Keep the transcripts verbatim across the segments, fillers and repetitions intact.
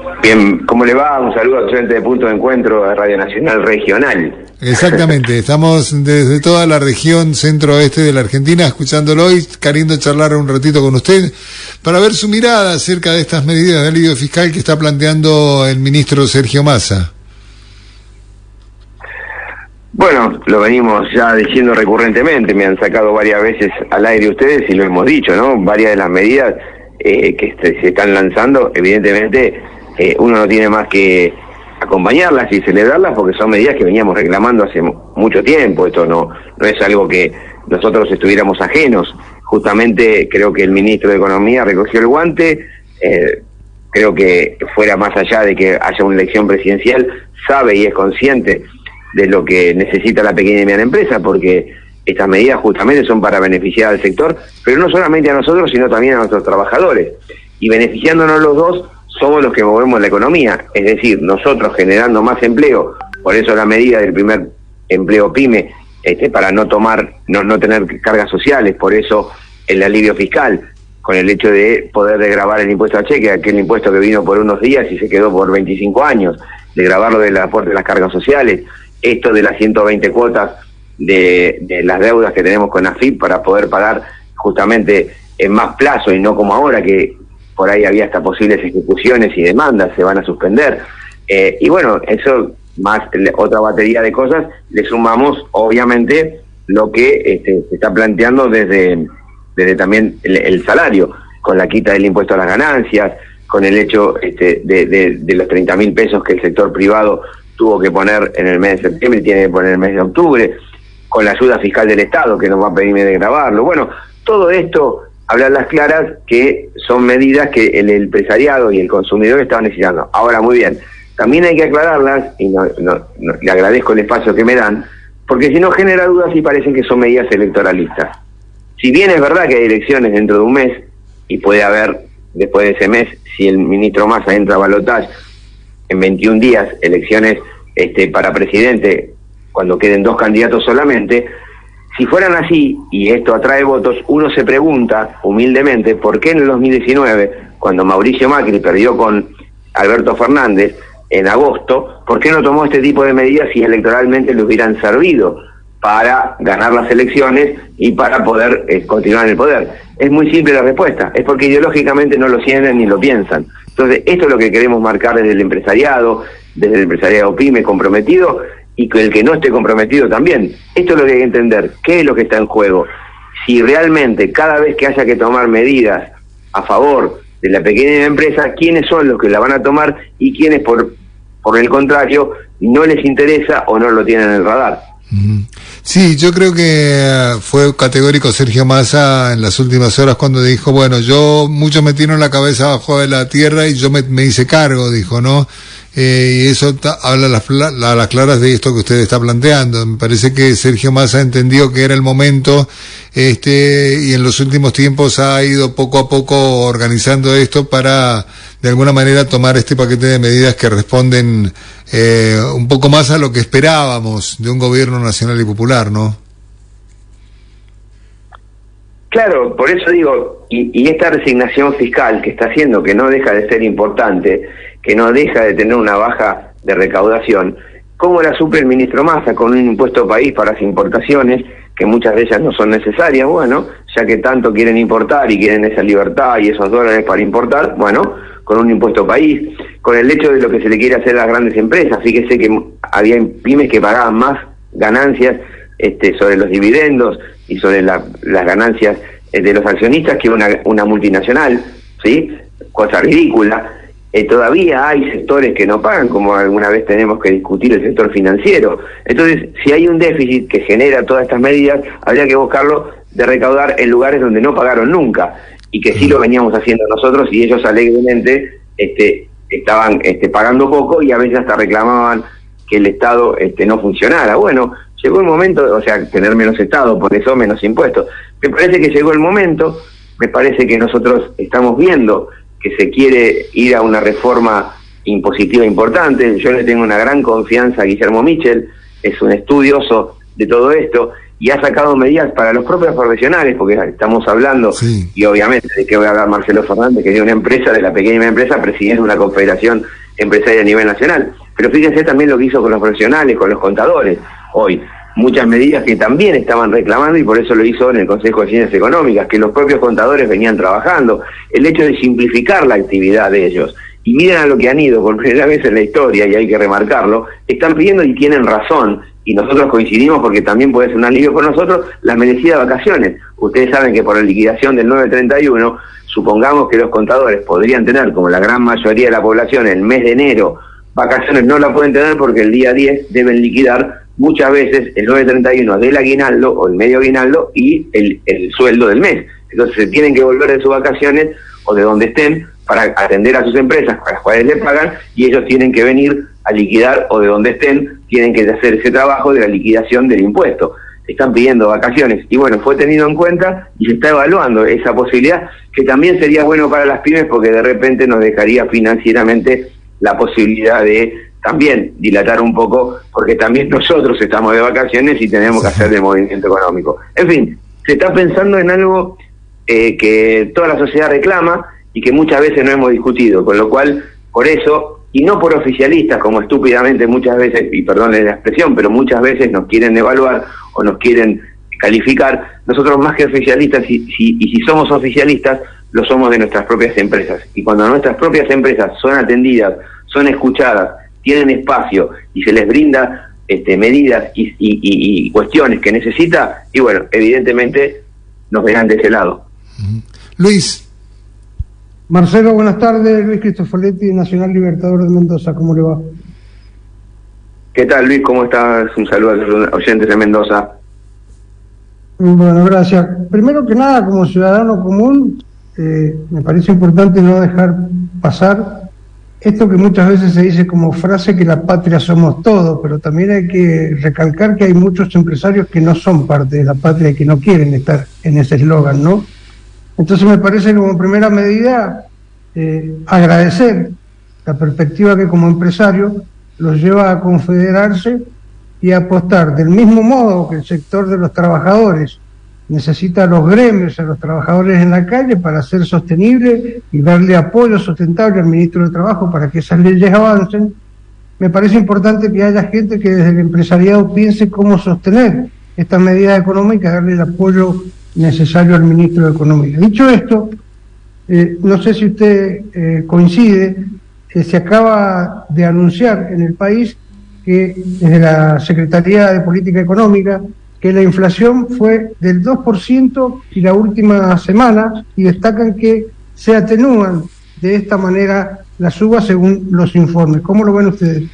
Bien, ¿cómo le va? Un saludo a los oyentes de Punto de Encuentro de Radio Nacional Regional. Exactamente, estamos desde toda la región centro-oeste de la Argentina escuchándolo y queriendo charlar un ratito con usted para ver su mirada acerca de estas medidas de alivio fiscal que está planteando el ministro Sergio Massa. Bueno, lo venimos ya diciendo recurrentemente, me han sacado varias veces al aire ustedes y lo hemos dicho, ¿no? Varias de las medidas eh, que se, se están lanzando, evidentemente eh, uno no tiene más que acompañarlas y celebrarlas porque son medidas que veníamos reclamando hace mucho tiempo. Esto no, no es algo que nosotros estuviéramos ajenos. Justamente creo que el ministro de Economía recogió el guante, eh, creo que fuera más allá de que haya una elección presidencial, sabe y es consciente de lo que necesita la pequeña y mediana empresa, porque estas medidas justamente son para beneficiar al sector, pero no solamente a nosotros, sino también a nuestros trabajadores. Y beneficiándonos los dos, somos los que movemos la economía, es decir, nosotros generando más empleo, por eso la medida del primer empleo PYME, este, para no tomar, no, no tener cargas sociales, por eso el alivio fiscal, con el hecho de poder desgravar el impuesto a cheque, aquel impuesto que vino por unos días y se quedó por veinticinco años, desgravarlo del aporte de las cargas sociales, esto de las ciento veinte cuotas de, de las deudas que tenemos con AFIP para poder pagar justamente en más plazo y no como ahora que por ahí había hasta posibles ejecuciones y demandas, se van a suspender. Eh, y bueno, eso más otra batería de cosas, le sumamos obviamente lo que este, se está planteando desde, desde también el, el salario, con la quita del impuesto a las ganancias, con el hecho este, de, de, de los treinta mil pesos que el sector privado tuvo que poner en el mes de septiembre y tiene que poner en el mes de octubre, con la ayuda fiscal del Estado que nos va a pedir de grabarlo. Bueno, todo esto, hablar las claras, que son medidas que el empresariado y el consumidor estaban necesitando. Ahora, muy bien, también hay que aclararlas, y no, no, no, le agradezco el espacio que me dan, porque si no genera dudas y parecen que son medidas electoralistas. Si bien es verdad que hay elecciones dentro de un mes, y puede haber, después de ese mes, si el ministro Massa entra a balotaje, en veintiún días, elecciones este, para presidente, cuando queden dos candidatos solamente, si fueran así, y esto atrae votos, uno se pregunta, humildemente, ¿por qué en el dos mil diecinueve, cuando Mauricio Macri perdió con Alberto Fernández en agosto, ¿por qué no tomó este tipo de medidas si electoralmente le hubieran servido para ganar las elecciones y para poder eh, continuar en el poder? Es muy simple la respuesta, es porque ideológicamente no lo sienten ni lo piensan. Entonces, esto es lo que queremos marcar desde el empresariado, desde el empresariado PYME comprometido, y que el que no esté comprometido también. Esto es lo que hay que entender, qué es lo que está en juego. Si realmente cada vez que haya que tomar medidas a favor de la pequeña empresa, quiénes son los que la van a tomar y quiénes por, por el contrario no les interesa o no lo tienen en el radar. Sí, yo creo que fue categórico Sergio Massa en las últimas horas cuando dijo, bueno, yo, muchos metieron la cabeza abajo de la tierra y yo me, me hice cargo, dijo, ¿no? Eh, y eso ta, habla a las, a las claras de esto que usted está planteando. Me parece que Sergio Massa entendió que era el momento, este, y en los últimos tiempos ha ido poco a poco organizando esto para, de alguna manera, tomar este paquete de medidas que responden eh, un poco más a lo que esperábamos de un gobierno nacional y popular, ¿no? Claro, por eso digo, y, y esta resignación fiscal que está haciendo, que no deja de ser importante, que no deja de tener una baja de recaudación, ¿cómo la suple el ministro Massa con un impuesto país para las importaciones, que muchas de ellas no son necesarias? Bueno, ya que tanto quieren importar y quieren esa libertad y esos dólares para importar, bueno, con un impuesto país, con el hecho de lo que se le quiere hacer a las grandes empresas. Fíjese que había pymes que pagaban más ganancias este, sobre los dividendos y sobre la, las ganancias eh, de los accionistas que una, una multinacional, ¿sí? Cosa ridícula. Eh, todavía hay sectores que no pagan, como alguna vez tenemos que discutir el sector financiero. Entonces, si hay un déficit que genera todas estas medidas, habría que buscarlo de recaudar en lugares donde no pagaron nunca, y que sí lo veníamos haciendo nosotros, y ellos alegremente este, estaban este, pagando poco, y a veces hasta reclamaban que el Estado este, no funcionara. Bueno, llegó el momento, o sea, tener menos Estado, por eso menos impuestos. Me parece que llegó el momento, me parece que nosotros estamos viendo que se quiere ir a una reforma impositiva importante. Yo le tengo una gran confianza a Guillermo Michel, es un estudioso de todo esto, y ha sacado medidas para los propios profesionales, porque estamos hablando, sí. y obviamente de qué voy a hablar Marcelo Fernández, que es de una empresa, de la pequeña empresa, presidiendo una confederación empresaria a nivel nacional. Pero fíjense también lo que hizo con los profesionales, con los contadores, hoy. Muchas medidas que también estaban reclamando, y por eso lo hizo en el Consejo de Ciencias Económicas, que los propios contadores venían trabajando. El hecho de simplificar la actividad de ellos. Y miren a lo que han ido por primera vez en la historia, y hay que remarcarlo, están pidiendo y tienen razón, y nosotros coincidimos porque también puede ser un alivio por nosotros, las merecidas vacaciones. Ustedes saben que por la liquidación del nueve treinta y uno, supongamos que los contadores podrían tener, como la gran mayoría de la población, el mes de enero, vacaciones no la pueden tener porque el día diez deben liquidar muchas veces el nueve treinta y uno del aguinaldo o el medio aguinaldo y el, el sueldo del mes. Entonces se tienen que volver de sus vacaciones o de donde estén para atender a sus empresas a las cuales le pagan, y ellos tienen que venir a liquidar, o de donde estén tienen que hacer ese trabajo de la liquidación del impuesto. Están pidiendo vacaciones y bueno, fue tenido en cuenta y se está evaluando esa posibilidad, que también sería bueno para las pymes porque de repente nos dejaría financieramente la posibilidad de también dilatar un poco, porque también nosotros estamos de vacaciones y tenemos que hacer de movimiento económico. En fin, se está pensando en algo eh, que toda la sociedad reclama y que muchas veces no hemos discutido, con lo cual, por eso, y no por oficialistas, como estúpidamente muchas veces, y perdónenle la expresión, pero muchas veces nos quieren evaluar o nos quieren calificar, nosotros más que oficialistas, y, si, y si somos oficialistas, lo somos de nuestras propias empresas. Y cuando nuestras propias empresas son atendidas, son escuchadas, tienen espacio y se les brinda este, medidas y, y, y, y cuestiones que necesita, y bueno, evidentemente nos verán de ese lado. Luis. Marcelo, buenas tardes. Luis Cristofoletti, Nacional Libertador de Mendoza, ¿cómo le va? ¿Qué tal, Luis? ¿Cómo estás? Un saludo a los oyentes de Mendoza. Bueno, gracias. Primero que nada, como ciudadano común, eh, me parece importante no dejar pasar esto que muchas veces se dice como frase, que la patria somos todos, pero también hay que recalcar que hay muchos empresarios que no son parte de la patria y que no quieren estar en ese eslogan, ¿no? Entonces me parece que como primera medida eh, agradecer la perspectiva que como empresario los lleva a confederarse y a apostar del mismo modo que el sector de los trabajadores necesita a los gremios, a los trabajadores en la calle para ser sostenible y darle apoyo sustentable al ministro de Trabajo para que esas leyes avancen. Me parece importante que haya gente que desde el empresariado piense cómo sostener estas medidas económicas, darle el apoyo necesario al ministro de Economía. Dicho esto, eh, no sé si usted eh, coincide, que se acaba de anunciar en el país que desde la Secretaría de Política Económica que la inflación fue del dos por ciento y la última semana, y destacan que se atenúan de esta manera las subas según los informes. ¿Cómo lo ven ustedes?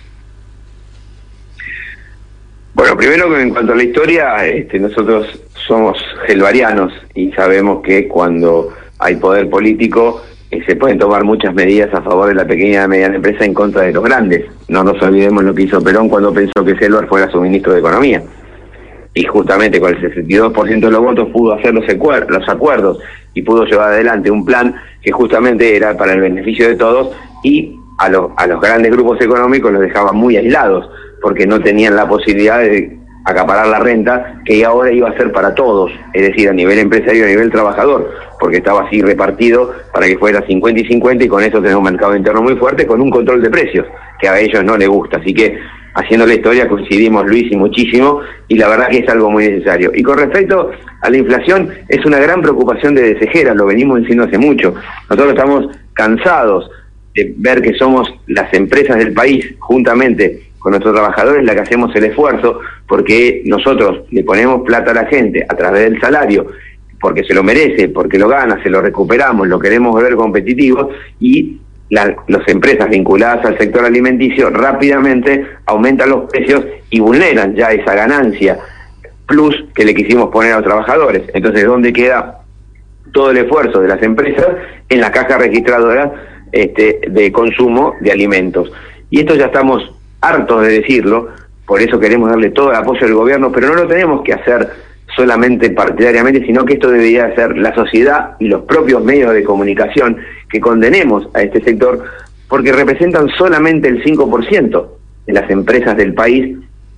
Bueno, primero que en cuanto a la historia, este, nosotros somos gelbarianos y sabemos que cuando hay poder político eh, se pueden tomar muchas medidas a favor de la pequeña y mediana empresa en contra de los grandes. No nos olvidemos lo que hizo Perón cuando pensó que Selvar fuera su ministro de Economía. Y justamente con el sesenta y dos por ciento de los votos pudo hacer los, los acuerdos y pudo llevar adelante un plan que justamente era para el beneficio de todos, y a, lo, a los grandes grupos económicos los dejaba muy aislados porque no tenían la posibilidad de acaparar la renta que ahora iba a ser para todos, es decir, a nivel empresario y a nivel trabajador, porque estaba así repartido para que fuera cincuenta y cincuenta, y con eso tenemos un mercado interno muy fuerte con un control de precios que a ellos no les gusta. Así que haciendo la historia coincidimos, Luis, y muchísimo, y la verdad que es algo muy necesario. Y con respecto a la inflación, es una gran preocupación de Cejera, lo venimos diciendo hace mucho. Nosotros estamos cansados de ver que somos las empresas del país, juntamente con nuestros trabajadores, la que hacemos el esfuerzo, porque nosotros le ponemos plata a la gente a través del salario, porque se lo merece, porque lo gana, se lo recuperamos, lo queremos ver competitivo, y La, las empresas vinculadas al sector alimenticio rápidamente aumentan los precios y vulneran ya esa ganancia plus que le quisimos poner a los trabajadores. Entonces, ¿dónde queda todo el esfuerzo de las empresas? En la caja registradora este, de consumo de alimentos. Y esto ya estamos hartos de decirlo, por eso queremos darle todo el apoyo al gobierno, pero no lo tenemos que hacer solamente partidariamente, sino que esto debería ser la sociedad y los propios medios de comunicación que condenemos a este sector, porque representan solamente el cinco por ciento de las empresas del país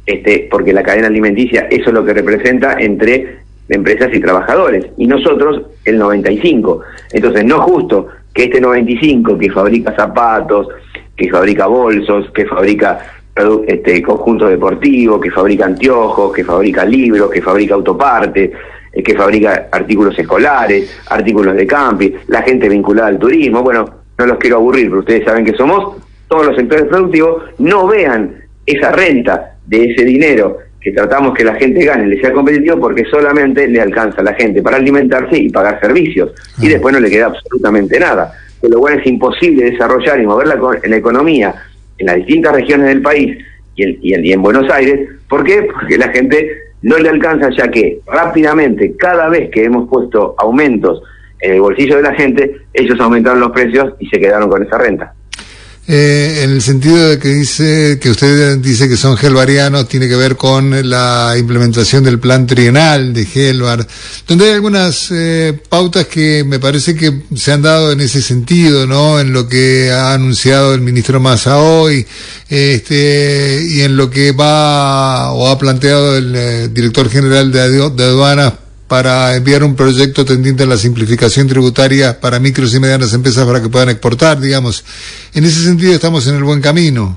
este, porque la cadena alimenticia, eso es lo que representa entre empresas y trabajadores, y nosotros el noventa y cinco. Entonces no es justo que este noventa y cinco que fabrica zapatos, que fabrica bolsos, que fabrica este conjunto deportivo, que fabrica anteojos, que fabrica libros, que fabrica autopartes, eh, que fabrica artículos escolares, artículos de camping, la gente vinculada al turismo, bueno, no los quiero aburrir, pero ustedes saben que somos todos los sectores productivos, no vean esa renta de ese dinero que tratamos que la gente gane, le sea competitivo, porque solamente le alcanza a la gente para alimentarse y pagar servicios, y después no le queda absolutamente nada. Con lo cual es imposible desarrollar y mover la, la economía en las distintas regiones del país y, el, y, el, y en Buenos Aires. ¿Por qué? Porque la gente no le alcanza, ya que rápidamente, cada vez que hemos puesto aumentos en el bolsillo de la gente, ellos aumentaron los precios y se quedaron con esa renta. Eh, en el sentido de que dice que usted dice que son gelbarianos, tiene que ver con la implementación del plan trienal de Gelbar, donde hay algunas eh, pautas que me parece que se han dado en ese sentido, ¿no? En lo que ha anunciado el ministro Massa hoy, este, y en lo que va o ha planteado el eh, director general de, de aduanas para enviar un proyecto tendiente a la simplificación tributaria para micros y medianas empresas para que puedan exportar, digamos. En ese sentido estamos en el buen camino.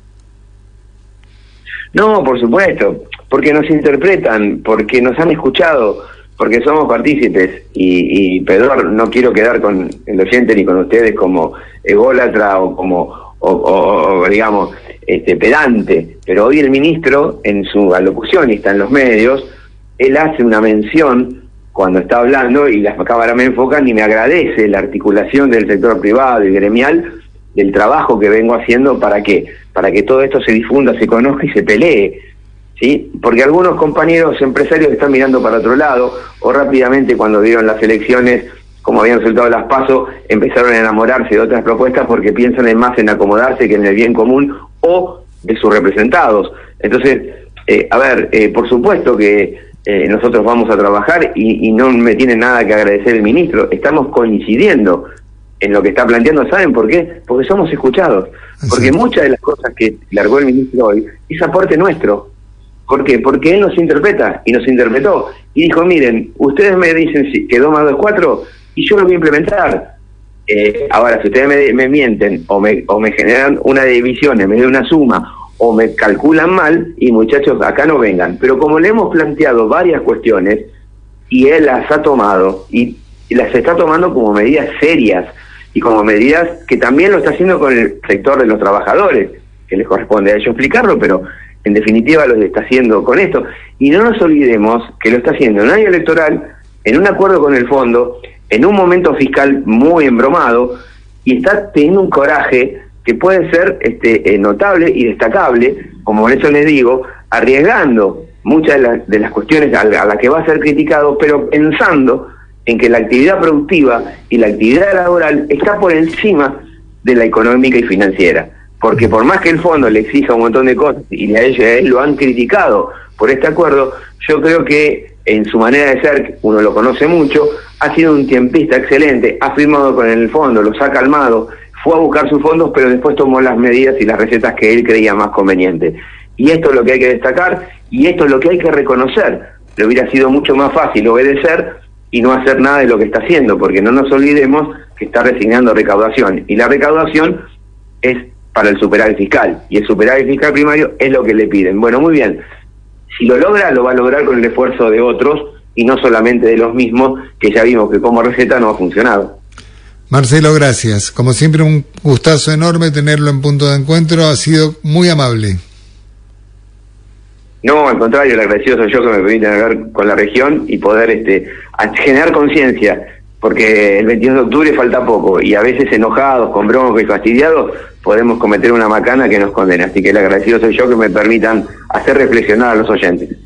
No, por supuesto, porque nos interpretan, porque nos han escuchado, porque somos partícipes, y, y Pedro, no quiero quedar con el oyente ni con ustedes como ególatra o como, o, o, o digamos, este pedante, pero hoy el ministro, en su alocución, y está en los medios, él hace una mención cuando está hablando, y las cámaras me enfocan, y me agradece la articulación del sector privado y gremial del trabajo que vengo haciendo para que para que todo esto se difunda, se conozca y se pelee, ¿sí? Porque algunos compañeros empresarios están mirando para otro lado, o rápidamente cuando vieron las elecciones, como habían resultado las PASO, empezaron a enamorarse de otras propuestas porque piensan en más en acomodarse que en el bien común o de sus representados. Entonces, eh, a ver, eh, por supuesto que Eh, nosotros vamos a trabajar y, y no me tiene nada que agradecer el ministro, estamos coincidiendo en lo que está planteando. ¿Saben por qué? Porque somos escuchados, porque sí. Muchas de las cosas que largó el ministro hoy es aporte nuestro. ¿Por qué? Porque él nos interpreta y nos interpretó y dijo, miren, ustedes me dicen si quedó más de cuatro y yo lo voy a implementar. Eh, ahora, si ustedes me, me mienten o me, o me generan una división en vez de una suma, o me calculan mal, y muchachos, acá no vengan. Pero como le hemos planteado varias cuestiones, y él las ha tomado, y, y las está tomando como medidas serias, y como medidas que también lo está haciendo con el sector de los trabajadores, que les corresponde a ellos explicarlo, pero en definitiva lo está haciendo con esto. Y no nos olvidemos que lo está haciendo en un año electoral, en un acuerdo con el fondo, en un momento fiscal muy embromado, y está teniendo un coraje que puede ser este, eh, notable y destacable, como por eso les digo, arriesgando muchas de, la, de las cuestiones a, a las que va a ser criticado, pero pensando en que la actividad productiva y la actividad laboral está por encima de la económica y financiera, porque por más que el fondo le exija un montón de cosas, y a ellos a él lo han criticado por este acuerdo, yo creo que en su manera de ser, uno lo conoce mucho, ha sido un tiempista excelente, ha firmado con el fondo, los ha calmado, fue a buscar sus fondos, pero después tomó las medidas y las recetas que él creía más convenientes. Y esto es lo que hay que destacar, y esto es lo que hay que reconocer. Le hubiera sido mucho más fácil obedecer y no hacer nada de lo que está haciendo, porque no nos olvidemos que está resignando recaudación, y la recaudación es para el superávit fiscal, y el superávit fiscal primario es lo que le piden. Bueno, muy bien, si lo logra, lo va a lograr con el esfuerzo de otros, y no solamente de los mismos, que ya vimos que como receta no ha funcionado. Marcelo, gracias. Como siempre, un gustazo enorme tenerlo en Punto de Encuentro. Ha sido muy amable. No, al contrario, el agradecido soy yo que me permite hablar con la región y poder este generar conciencia, porque el veintidós de octubre falta poco y a veces enojados, con bronca y fastidiados, podemos cometer una macana que nos condena. Así que el agradecido soy yo que me permitan hacer reflexionar a los oyentes.